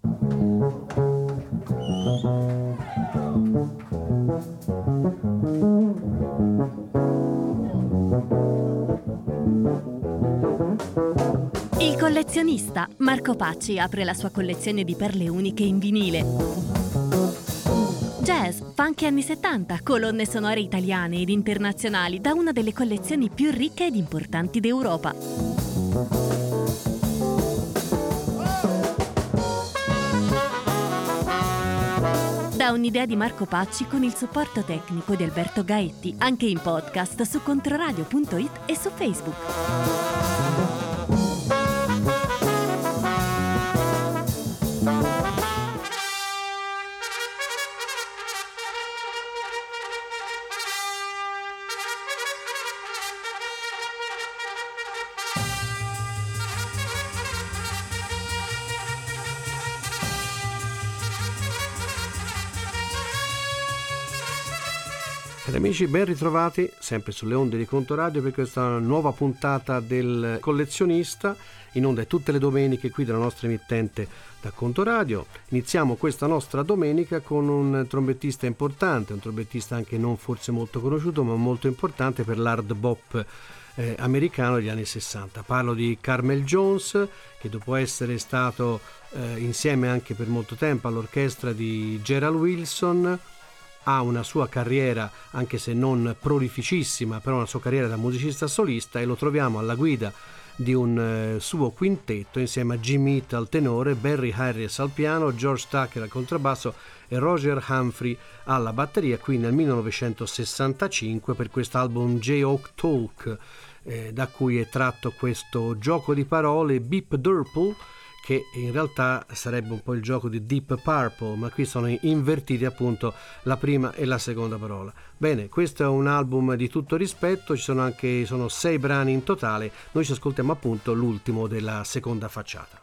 Il collezionista Marco Pacci apre la sua collezione di perle uniche in vinile. Jazz, funk anni 70, colonne sonore italiane ed internazionali da una delle collezioni più ricche ed importanti d'Europa. Da un'idea di Marco Pacci con il supporto tecnico di Alberto Gaetti, anche in podcast su controradio.it e su Facebook. Cari amici, ben ritrovati sempre sulle onde di Contoradio per questa nuova puntata del collezionista, in onda tutte le domeniche qui della nostra emittente da Contoradio. Iniziamo questa nostra domenica con un trombettista importante, un trombettista anche non forse molto conosciuto ma molto importante per l'hard bop americano degli anni 60. Parlo di Carmel Jones, che dopo essere stato insieme anche per molto tempo all'orchestra di Gerald Wilson ha una sua carriera, anche se non prolificissima, però una sua carriera da musicista solista, e lo troviamo alla guida di un suo quintetto insieme a Jimmy Eat al tenore, Barry Harris al piano, George Tucker al contrabbasso e Roger Humphrey alla batteria, qui nel 1965 per quest'album J-Hawk Talk, da cui è tratto questo gioco di parole Beep Durple, che in realtà sarebbe un po' il gioco di Deep Purple, ma qui sono invertiti appunto la prima e la seconda parola. Bene, questo è un album di tutto rispetto, sono 6 brani in totale, noi ci ascoltiamo appunto l'ultimo della seconda facciata.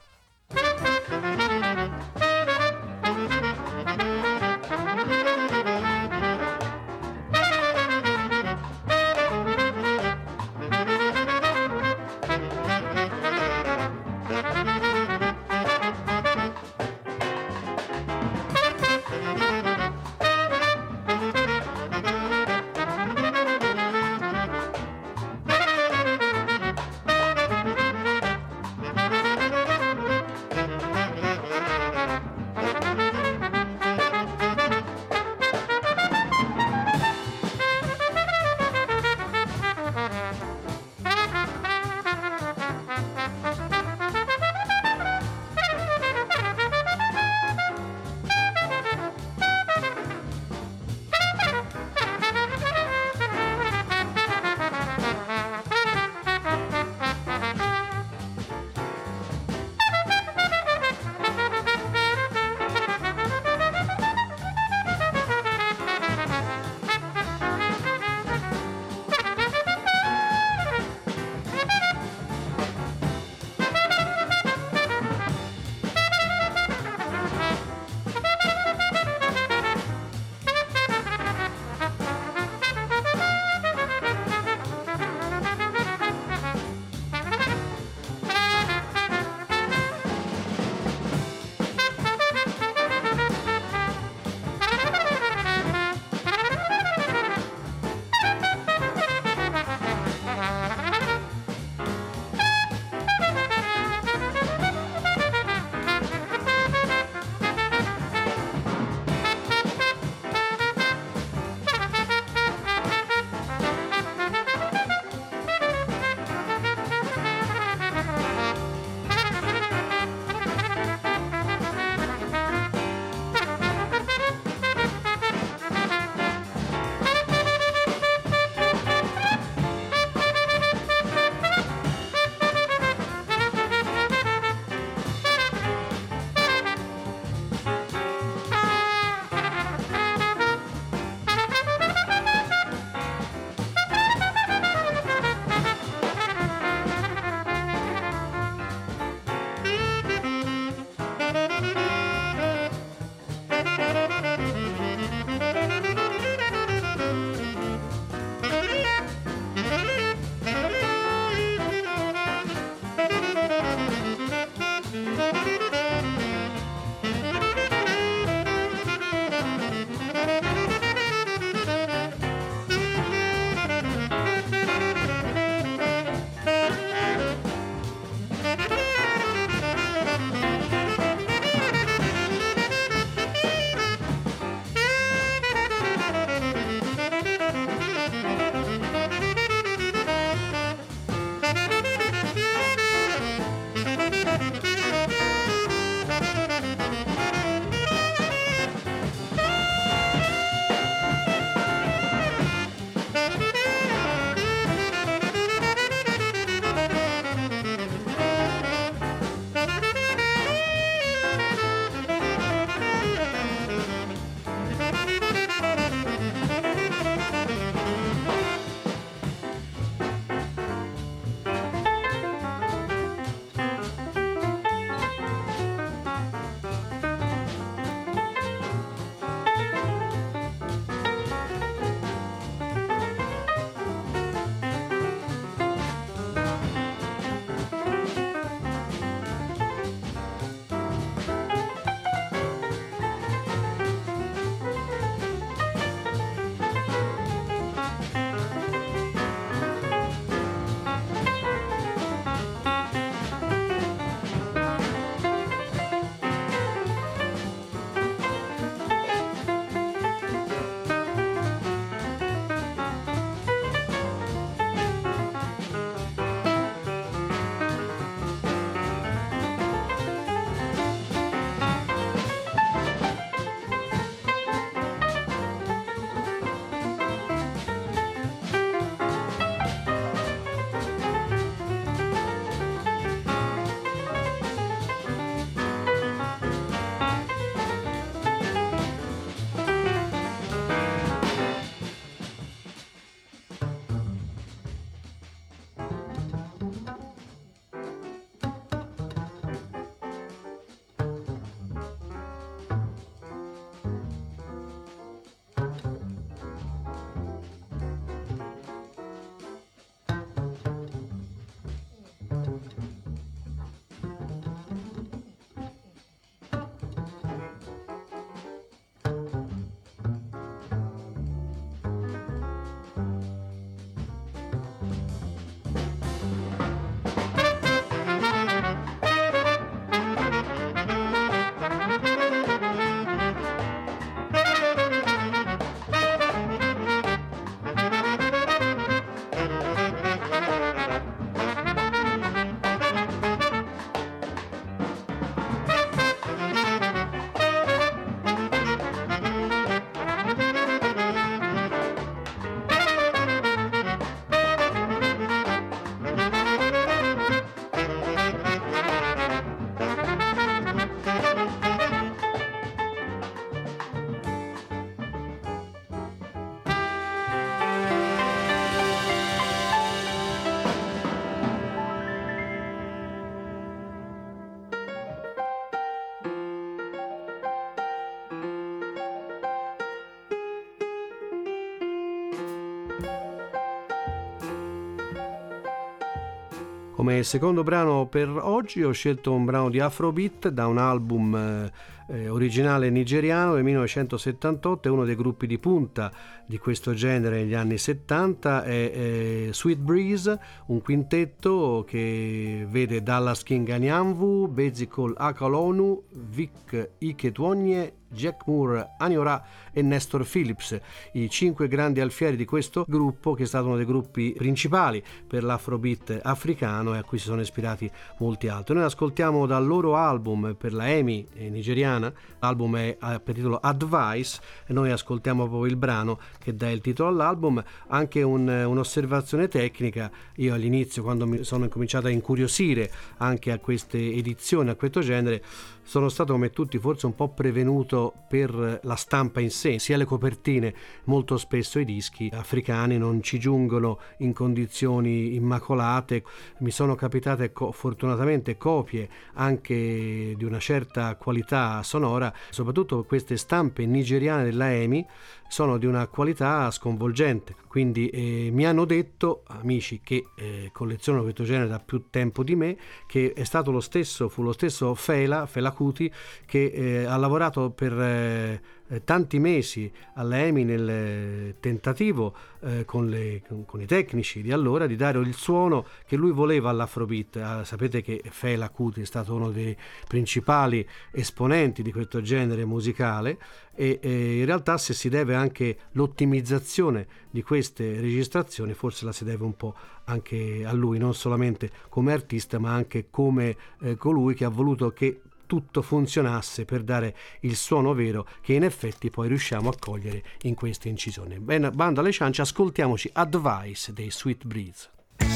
Come secondo brano per oggi ho scelto un brano di Afrobeat da un album originale nigeriano del 1978, è uno dei gruppi di punta di questo genere negli anni 70, è Sweet Breeze, un quintetto che vede Dallas King Anyanwu, Bezikol Akalonu, Vic Iketwonye, Jack Moore, Aniora e Nestor Phillips, i 5 grandi alfieri di questo gruppo, che è stato uno dei gruppi principali per l'afrobeat africano e a cui si sono ispirati molti altri. Noi ascoltiamo dal loro album per la EMI nigeriana, l'album è per titolo Advice e noi ascoltiamo proprio il brano che dà il titolo all'album. Anche un'osservazione tecnica: io all'inizio, quando mi sono incominciato a incuriosire anche a queste edizioni, a questo genere, sono stato, come tutti, forse un po' prevenuto per la stampa in sé, sia le copertine. Molto spesso i dischi africani non ci giungono in condizioni immacolate. Mi sono capitate fortunatamente copie anche di una certa qualità sonora, soprattutto queste stampe nigeriane della EMI sono di una qualità sconvolgente, quindi mi hanno detto amici che collezionano questo genere da più tempo di me, che è stato fu lo stesso Fela Kuti che ha lavorato per tanti mesi alla EMI nel tentativo con i tecnici di allora di dare il suono che lui voleva all'Afrobeat. Sapete che Fela Kuti è stato uno dei principali esponenti di questo genere musicale e in realtà, se si deve anche l'ottimizzazione di queste registrazioni, forse la si deve un po' anche a lui, non solamente come artista ma anche come colui che ha voluto che tutto funzionasse per dare il suono vero che in effetti poi riusciamo a cogliere in queste incisioni. Bene, bando alle ciance, ascoltiamoci Advice dei Sweet Breeze.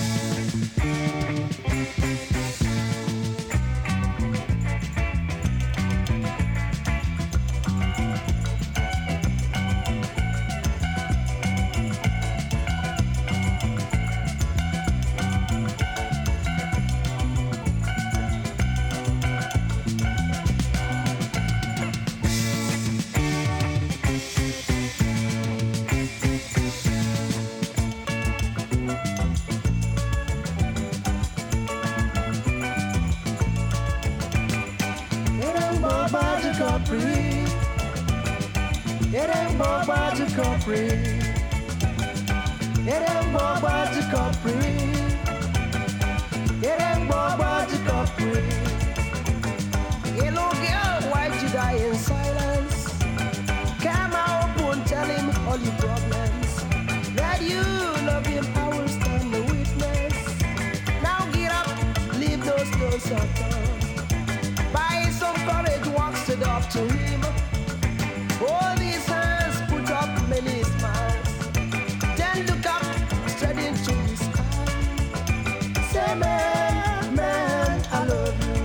Hello girl, why did you die in silence? Come out and tell him all your problems. That you love him, I will stand the witness. Now get up, leave those doors open. Buy some courage, walk straight up to him. Hold his hands, put up many smiles. Then look up, straight into the sky. Say man, man, I love you.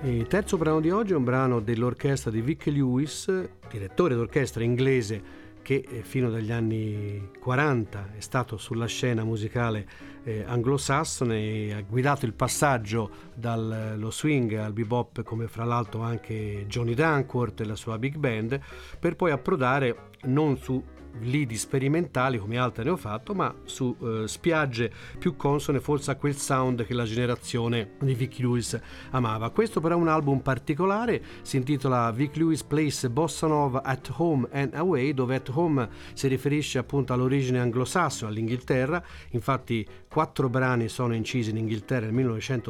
Il terzo brano di oggi è un brano dell'orchestra di Vic Lewis, direttore d'orchestra inglese che fino dagli anni 40 è stato sulla scena musicale anglosassone e ha guidato il passaggio dallo swing al bebop, come fra l'altro anche Johnny Dunkworth e la sua big band, per poi approdare non su lidi sperimentali come altri ne ho fatto, ma su spiagge più consone forse a quel sound che la generazione di Vic Lewis amava. Questo però è un album particolare, si intitola Vic Lewis Plays Bossa Nova at Home and Away, dove at home si riferisce appunto all'origine anglosassone, all'Inghilterra. Infatti 4 brani sono incisi in Inghilterra nel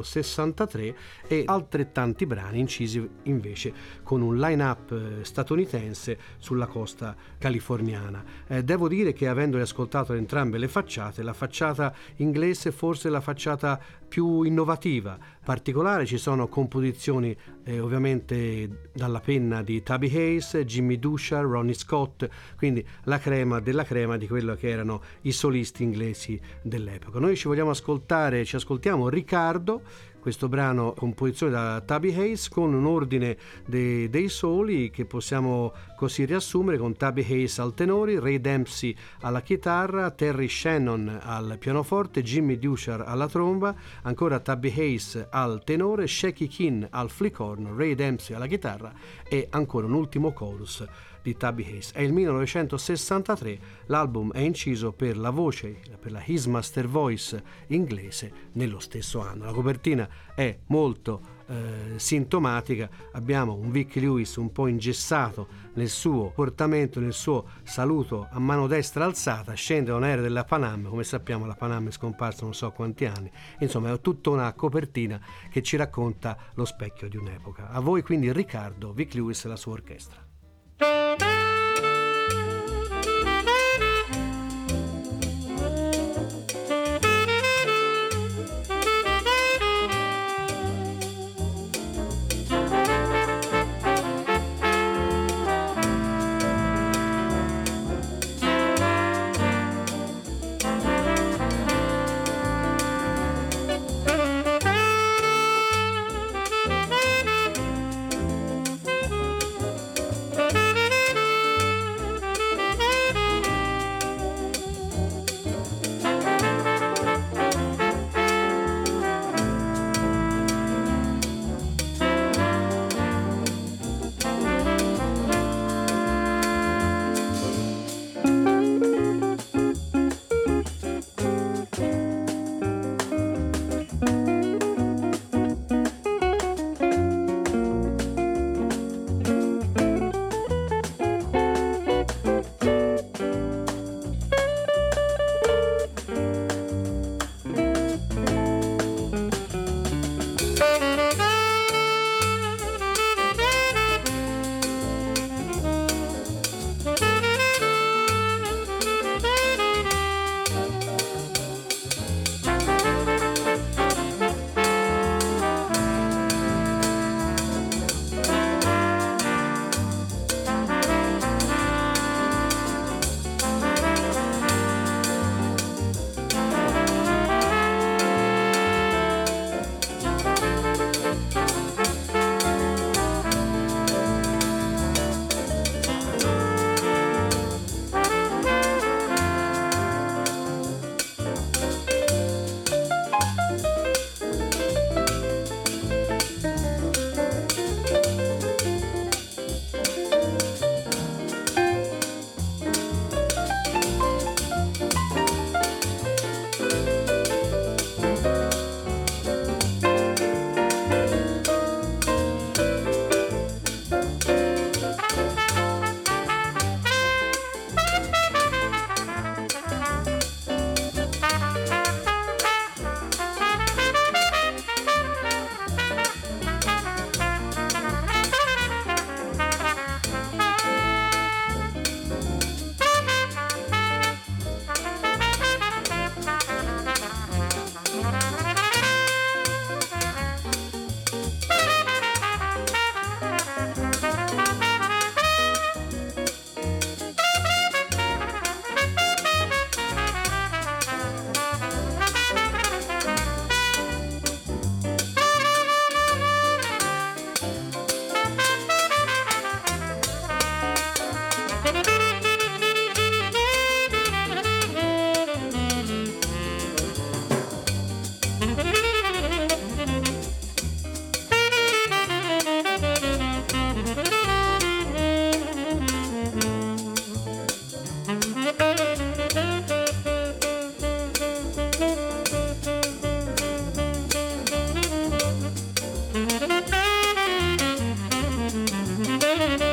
1963 e altrettanti brani incisi invece con un line-up statunitense sulla costa californiana. Devo dire che, avendole ascoltato entrambe le facciate, la facciata inglese forse è la facciata più innovativa. Particolare, ci sono composizioni ovviamente dalla penna di Tubby Hayes, Jimmy Dusher, Ronnie Scott, quindi la crema della crema di quello che erano i solisti inglesi dell'epoca. Noi ci ascoltiamo Riccardo, questo brano composizione da Tubby Hayes, con un ordine dei soli che possiamo così riassumere, con Tubby Hayes al tenore, Ray Dempsey alla chitarra, Terry Shannon al pianoforte, Jimmy Dusher alla tromba, ancora Tubby Hayes al tenore, Shaky Kinn al flicorno, Ray Dempsey alla chitarra e ancora un ultimo chorus di Tubby Hayes. È il 1963, l'album è inciso per la voce, per la His Master Voice inglese nello stesso anno. La copertina è molto sintomatica, abbiamo un Vic Lewis un po' ingessato nel suo portamento, nel suo saluto a mano destra alzata, scende da un aereo della Pan Am. Come sappiamo la Pan Am è scomparsa non so quanti anni, insomma è tutta una copertina che ci racconta lo specchio di un'epoca. A voi quindi Riccardo, Vic Lewis e la sua orchestra.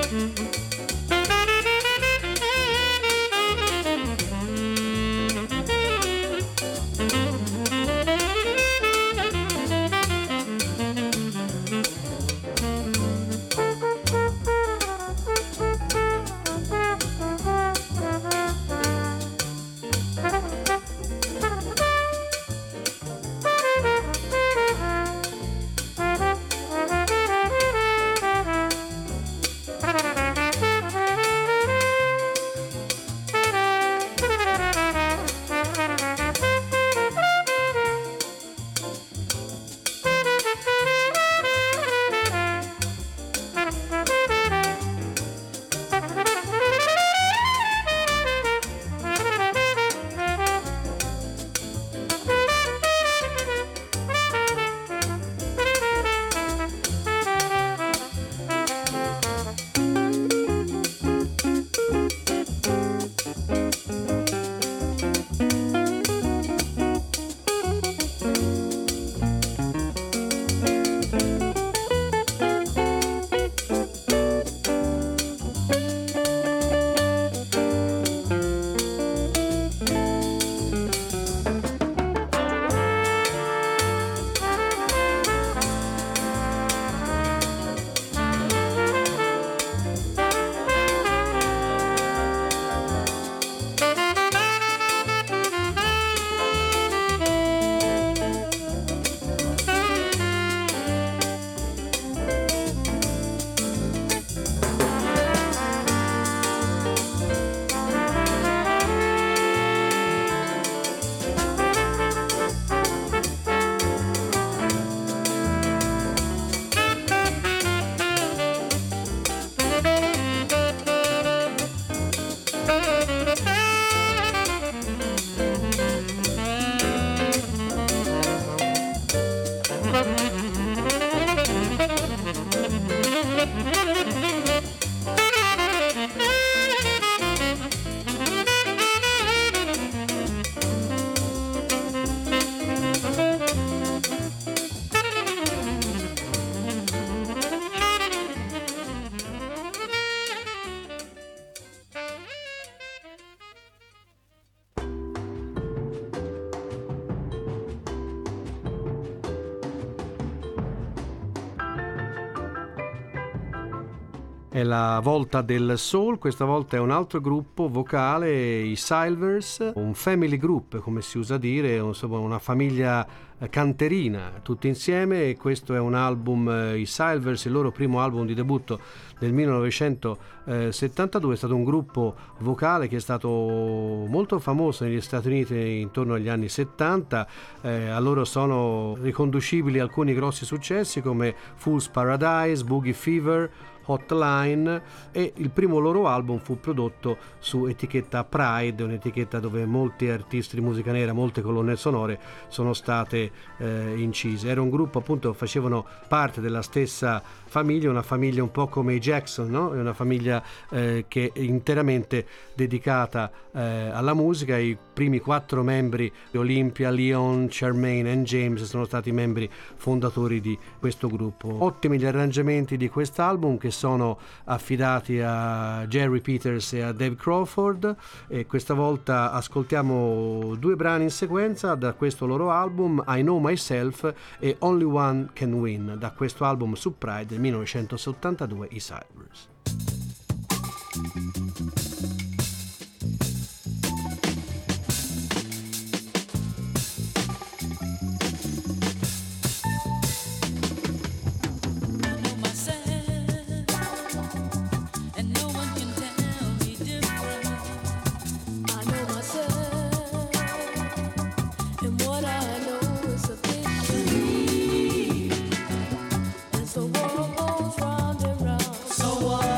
È la volta del soul, questa volta è un altro gruppo vocale, i Sylvers, un family group come si usa dire, insomma una famiglia canterina tutti insieme, e questo è un album, i Sylvers, il loro primo album di debutto del 1972, è stato un gruppo vocale che è stato molto famoso negli Stati Uniti intorno agli anni 70, a loro sono riconducibili alcuni grossi successi come Fool's Paradise, Boogie Fever, Hotline, e il primo loro album fu prodotto su etichetta Pride, un'etichetta dove molti artisti di musica nera, molte colonne sonore sono state incise. Era un gruppo, appunto, facevano parte della stessa famiglia, una famiglia un po' come i Jackson, no? È una famiglia che è interamente dedicata alla musica. I primi 4 membri, Olympia, Leon, Charmaine e James, sono stati membri fondatori di questo gruppo. Ottimi gli arrangiamenti di quest'album, che sono affidati a Jerry Peters e a Dave Crawford, e questa volta ascoltiamo 2 brani in sequenza da questo loro album, I Know Myself e Only One Can Win, da questo album su Pride del 1972, i Sylvers. So what?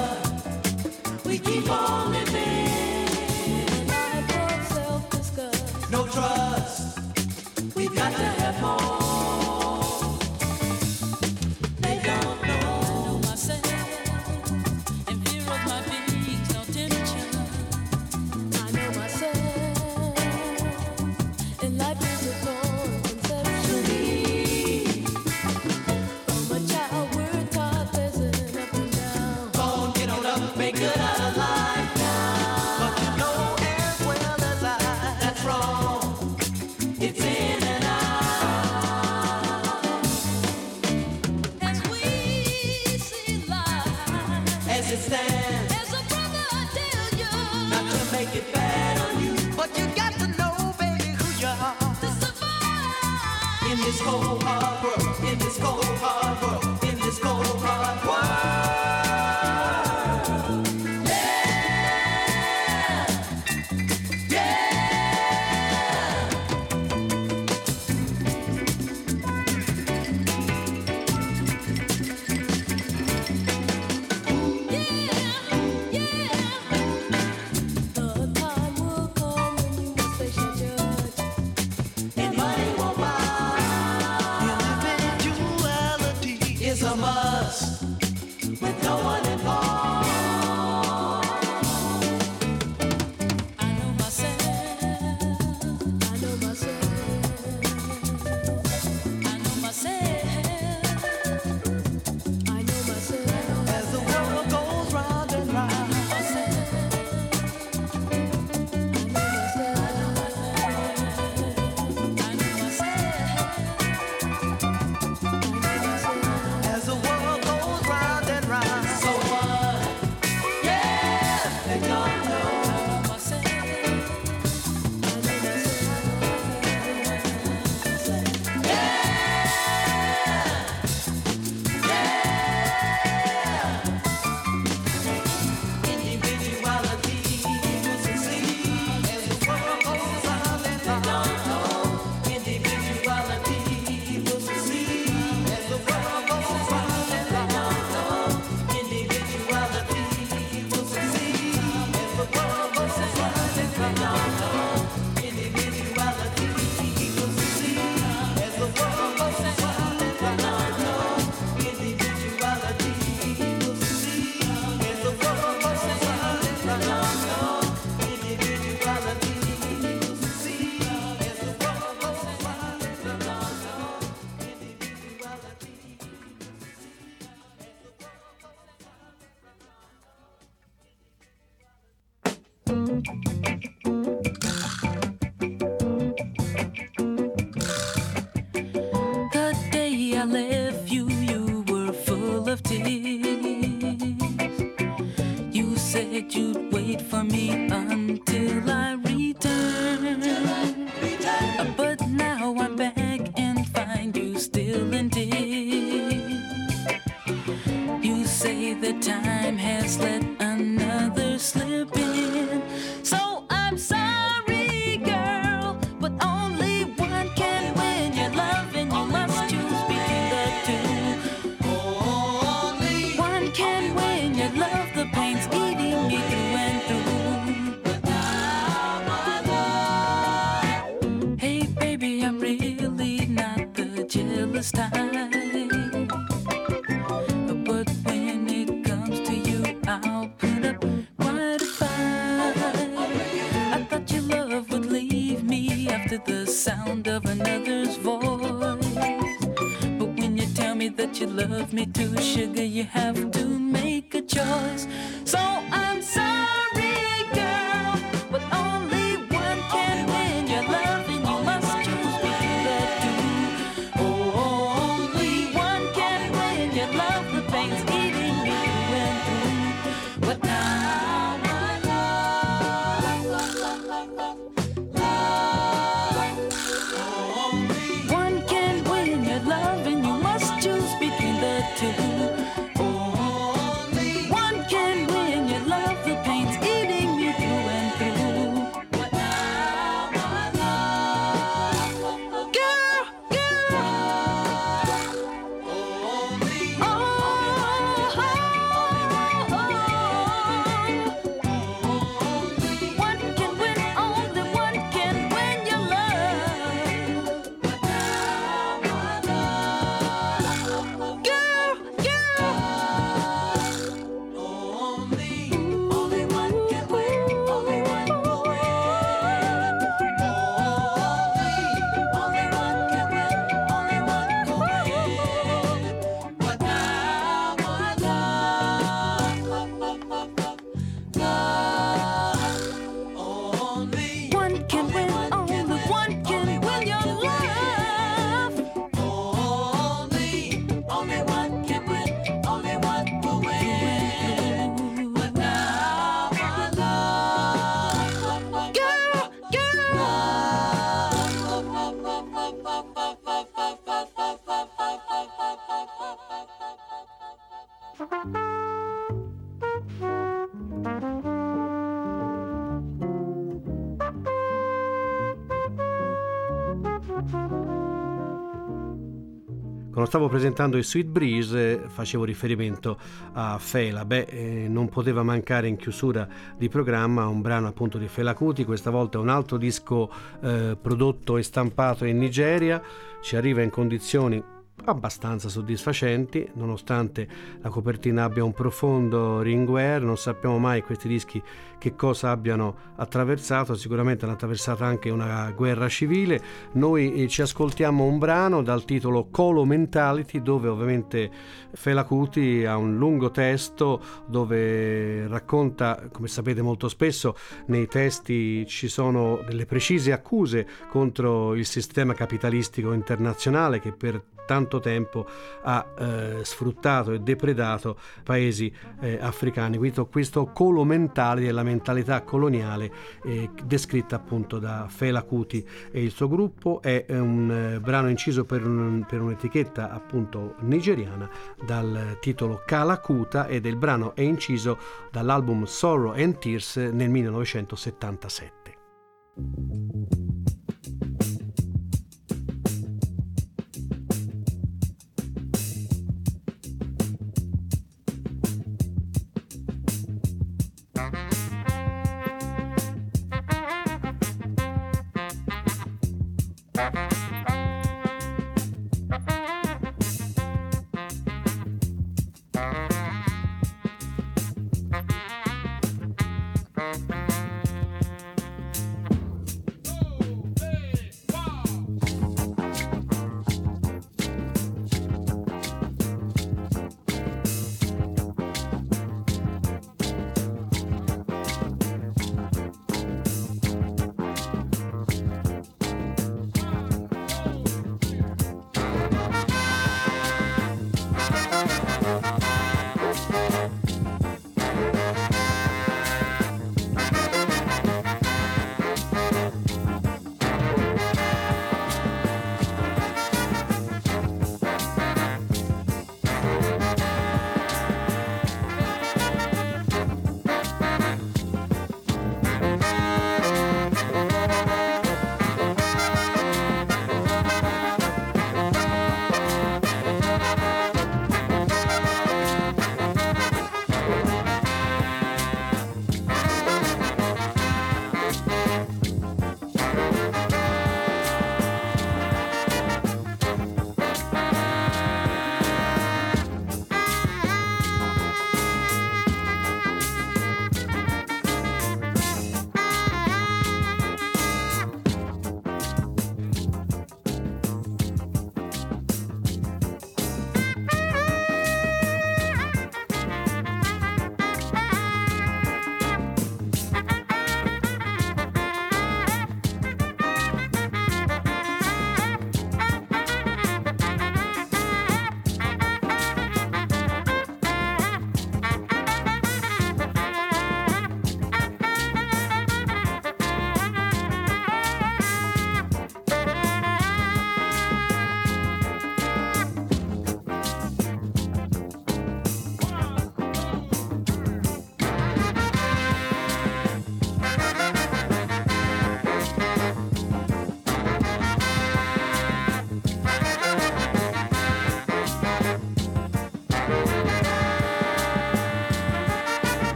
you stand? As a brother, I tell you not to make it bad on you, but you got to know, baby, who you are to survive in this cold hard world, in this cold hard world, in this cold hard world. The day I left you, you were full of tears. You said you'd wait for me until I returned. But now I'm back and find you still in tears. You say the time has let another slip in. So I'm sorry, girl, but only one can win your love, and you must choose between the two. Only one can win your love, the pain's eating me through and through. Hey baby, I'm really not the jealous type, but when it comes to you, I'll put up quite a fight. I thought your love would leave me after the sound of another's voice, but when you tell me that you love me too, sugar, you have to make a choice. So I'm sorry, girl, but only one can win your love, and you must choose between the two. Only one can win your love, the pain's eating me through and through. But now I know one can win your love, and you must choose between the two. Quando stavo presentando il Sweet Breeze facevo riferimento a Fela. Non poteva mancare in chiusura di programma un brano appunto di Fela Kuti, questa volta un altro disco prodotto e stampato in Nigeria, ci arriva in condizioni abbastanza soddisfacenti, nonostante la copertina abbia un profondo ringwear. Non sappiamo mai questi dischi che cosa abbiano attraversato, sicuramente hanno attraversato anche una guerra civile. Noi ci ascoltiamo un brano dal titolo Kolo Mentality, dove ovviamente Fela Kuti ha un lungo testo dove racconta, come sapete molto spesso nei testi ci sono delle precise accuse contro il sistema capitalistico internazionale che per tanto tempo ha sfruttato e depredato paesi africani. Questo Kolo Mentality è la mentalità coloniale descritta appunto da Fela Kuti e il suo gruppo. È un brano inciso per un'etichetta appunto nigeriana dal titolo Kalakuta, ed il brano è inciso dall'album Sorrow and Tears nel 1977.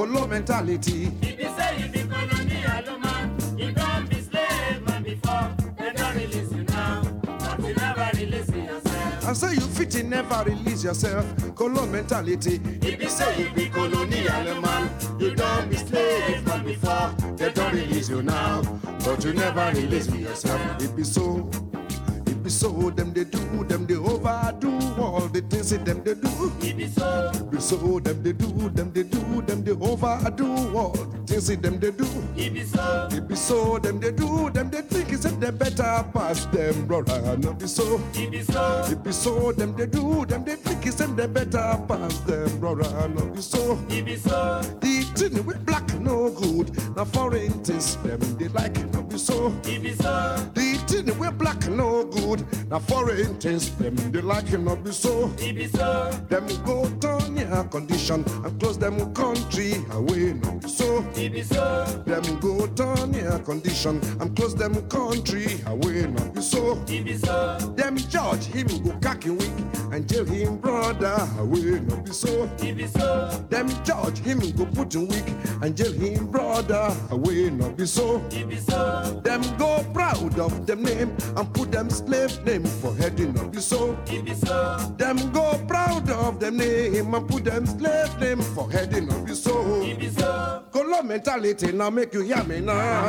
Colo mentality. If you say you be colonial man, you don't be slave man before. They don't release you now, but you never release yourself. I say you fit in, never release yourself. Colo mentality. If you say you be colonial man, you don't be slave man before. They don't release you now, but you never release yourself. It be so. Be so them they do, them they overdo all the things that them they do. It be so. Be so them they do, them they do, them they overdo all the things that them they do. It be so. It be so them they do, them they think it's that they better pass them, brother. No be so. It be so. It be so them they do, them they think it's that they better pass them, brother. No be so. It be so. The thing with black no good, now foreign things them they like it. No be so. It be so. The thing with black no good. Now foreign things, them they like him not be so. It be so. Them go turn your condition and close them country away not be so. It be so. Them go turn your condition and close them country away not be so. It be so. Them judge him go cocky weak and jail him brother away not be so. It be so. Them judge him go put him weak and jail him brother away not be so. It be so. Them go proud of them name and put them slave name for heading up the soul. It be so. Them go proud of them name and put them slave name for heading up the soul. It be so. Color mentality now make you hear me now.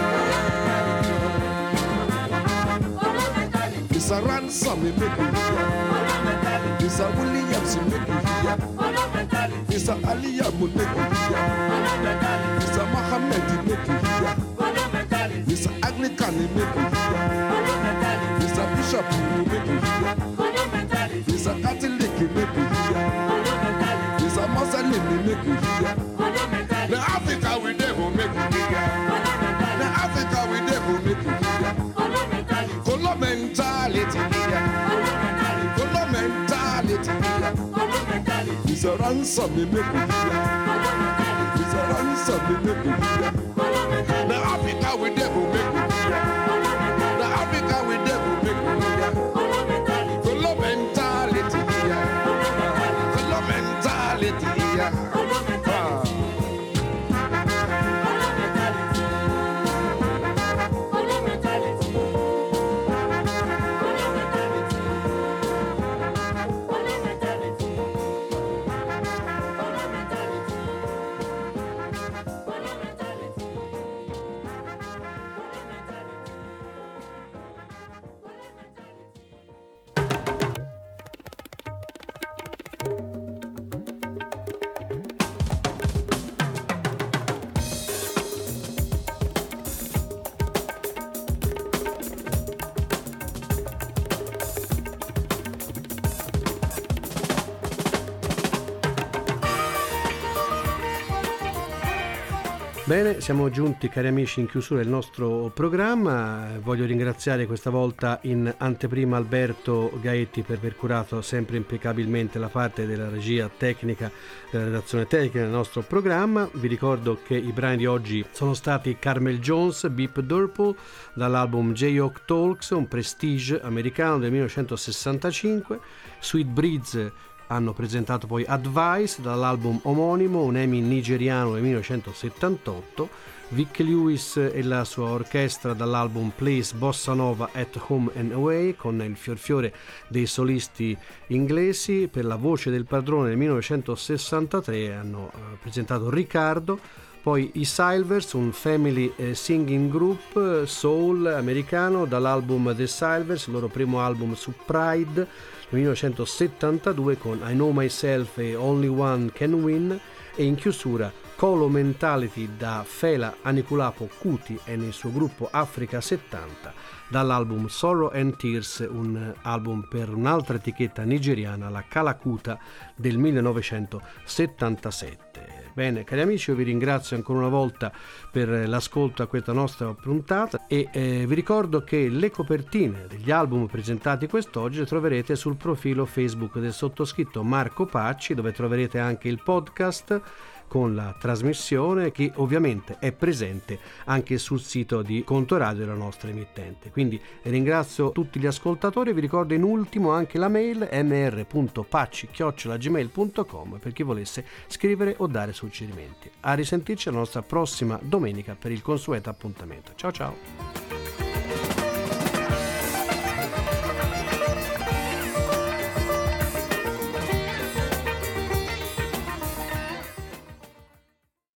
It's a ransom make you hear. It's a Williams make you hear. It's a Aliyah make you hear. It's a Muhammad make you hear. It's a Anglican make you hear. It's a Bishop make you hear. It's a Catholic make you hear. It's a Muslim make you hear. The Africa we devil make you hear. The Africa we devil make you hear. Color mentality here. Color mentality here. It's a ransom me make you hear. It's a ransom me make you hear. The Africa we devil make you hear. The Africa we devil make you hear. Color mentality here. Color mentality here. Bene, siamo giunti, cari amici, in chiusura del nostro programma. Voglio ringraziare questa volta in anteprima Alberto Gaetti per aver curato sempre impeccabilmente la parte della regia tecnica, della redazione tecnica del nostro programma. Vi ricordo che i brani di oggi sono stati Carmel Jones, Beep Durple, dall'album J-Hawk Talks, un prestige americano del 1965, Sweet Breeze hanno presentato poi Advice dall'album omonimo, un Emmy nigeriano del 1978, Vic Lewis e la sua orchestra dall'album Place Bossa Nova at Home and Away, con il fiorfiore dei solisti inglesi. Per la voce del padrone del 1963 hanno presentato Riccardo. Poi i Silvers, un family singing group soul americano dall'album The Silvers, il loro primo album su Pride, 1972, con I Know Myself e Only One Can Win. E in chiusura Colo Mentality da Fela Anikulapo Kuti e nel suo gruppo Africa 70 dall'album Sorrow and Tears, un album per un'altra etichetta nigeriana, la Kalakuta, del 1977. Bene, cari amici, io vi ringrazio ancora una volta per l'ascolto a questa nostra puntata e vi ricordo che le copertine degli album presentati quest'oggi le troverete sul profilo Facebook del sottoscritto Marco Pacci, dove troverete anche il podcast con la trasmissione, che ovviamente è presente anche sul sito di Contoradio della nostra emittente. Quindi ringrazio tutti gli ascoltatori e vi ricordo in ultimo anche la mail mr.pacci@gmail.com per chi volesse scrivere o dare suggerimenti. A risentirci alla nostra prossima domenica per il consueto appuntamento. Ciao ciao!